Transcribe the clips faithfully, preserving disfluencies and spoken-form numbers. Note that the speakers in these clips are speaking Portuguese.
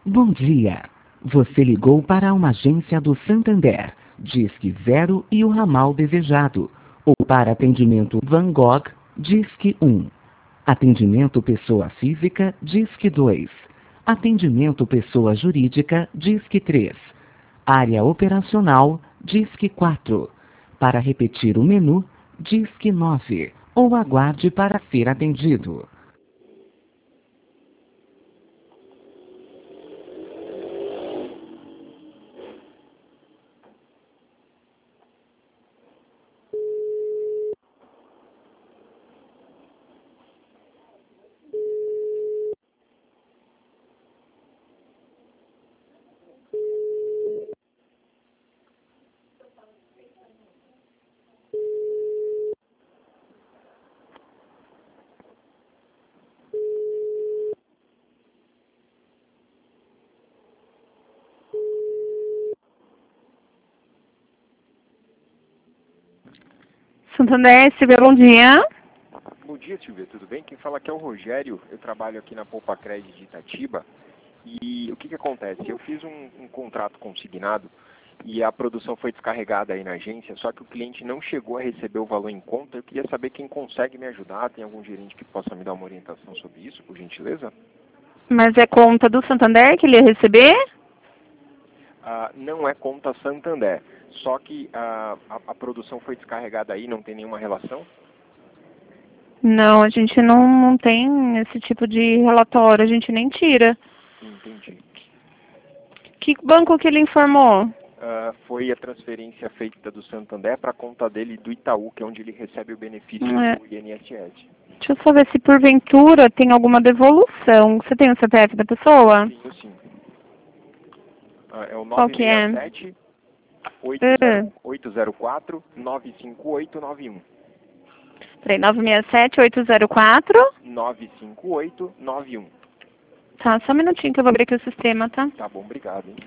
Bom dia. Você ligou para uma agência do Santander, Disque Zero e o ramal desejado. Ou para atendimento Van Gogh, Disque um. Atendimento pessoa física, Disque dois. Atendimento pessoa jurídica, Disque três. Área operacional, Disque quatro. Para repetir o menu, Disque nove. Ou aguarde para ser atendido. Santander, Silvia, bom dia. Bom dia, Silvia, tudo bem? Quem fala aqui é o Rogério, eu trabalho aqui na Poupa Crédito de Itatiba. E o que que acontece? Eu fiz um, um contrato consignado e a produção foi descarregada aí na agência, só que o cliente não chegou a receber o valor em conta. Eu queria saber quem consegue me ajudar, tem algum gerente que possa me dar uma orientação sobre isso, por gentileza? Mas é conta do Santander que ele ia receber? Ah, não é conta Santander, só que ah, a, a produção foi descarregada aí, não tem nenhuma relação? Não, a gente não, não tem esse tipo de relatório, a gente nem tira. Entendi. Que banco que ele informou? Uh, foi a transferência feita do Santander para a conta dele do Itaú, que é onde ele recebe o benefício É. do I N S S. Deixa eu só ver se porventura tem alguma devolução. Você tem o C P F da pessoa? Tenho sim. Uh, é o Qual que é? nove seis sete, É. oito zero quatro, nove cinco oito nove um. Peraí, nove seis sete, oito zero quatro. nove cinco oito nove um. Tá, só um minutinho que eu vou abrir aqui o sistema, tá? Tá bom, obrigado, hein?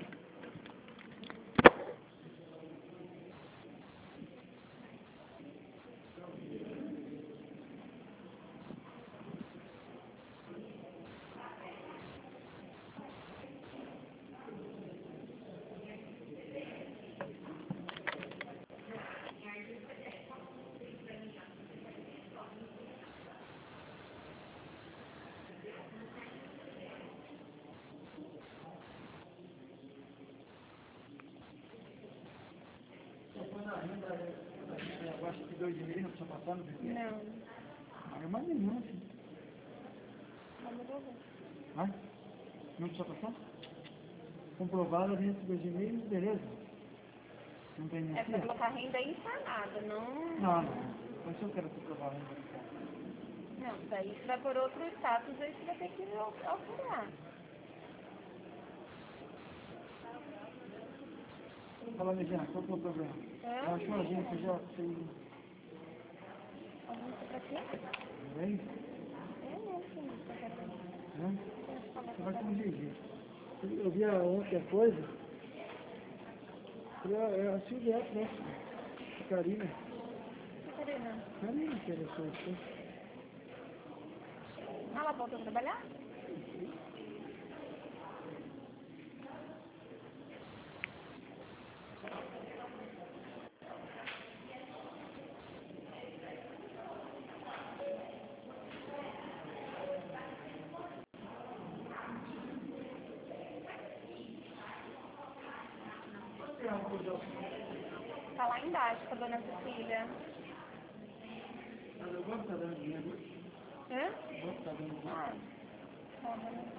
Não. É mais nenhum, assim. Vai? Não precisa passar? Comprovado, a gente dois e meio, beleza. Não tem nem É pra colocar renda informada, não... Não, não. Mas se eu quero comprovar a renda Não, daí você vai por outro status, aí você vai ter que alterar. Fala, Mediana, qual que é o problema? É? Eu acho uma agência já tem... Pra quê? Bem? É, é, sim. Né? Você vai com G G. Eu vi ontem a coisa. Falei, ah, é a Silvia, né? A Karina. Catarina, Karina, que era a sua esposa. ela voltou a trabalhar? Tá lá embaixo com a dona Cecília. Mas eu gosto de estar dando dinheiro. Hã? Eu gosto de estar dando dinheiro. Ah, tá bom.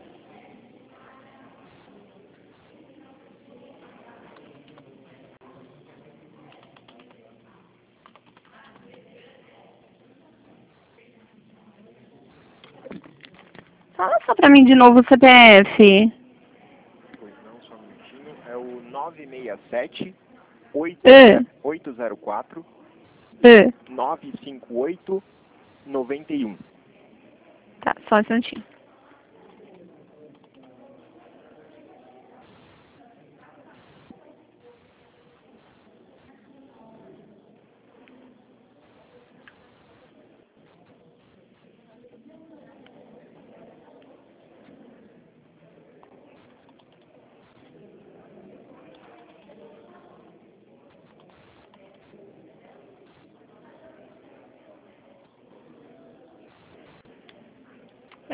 Fala só pra mim de novo o C P F. Pois não, só um minutinho. É o nove seis sete, É. oito zero quatro, É. nove cinco oito nove um. Tá, só um instantinho.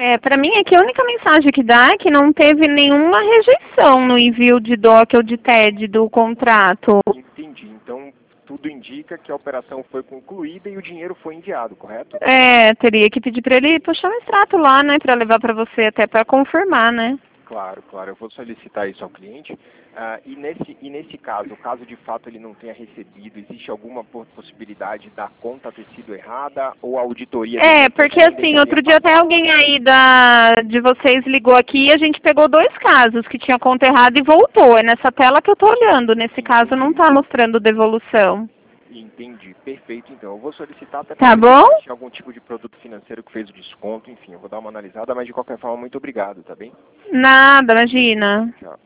É, pra mim é que a única mensagem que dá é que não teve nenhuma rejeição no envio de D O C ou de T E D do contrato. Entendi. Então, tudo indica que a operação foi concluída e o dinheiro foi enviado, correto? É, teria que pedir pra ele puxar um extrato lá, né, pra levar pra você até pra confirmar, né? Claro, claro. Eu vou solicitar isso ao cliente. Ah, e, nesse, e nesse caso, caso de fato ele não tenha recebido, existe alguma po- possibilidade da conta ter sido errada ou a auditoria... É, porque assim, outro dia até alguém aí da, de vocês ligou aqui e a gente pegou dois casos que tinha conta errada e voltou. É nessa tela que eu tô olhando. Nesse caso não tá mostrando devolução. Entendi. Perfeito, então. Eu vou solicitar até Tá para ver bom? se existe algum tipo de produto financeiro que fez o desconto. Enfim, eu vou dar uma analisada, mas de qualquer forma, muito obrigado, tá bem? Nada, imagina. Tchau.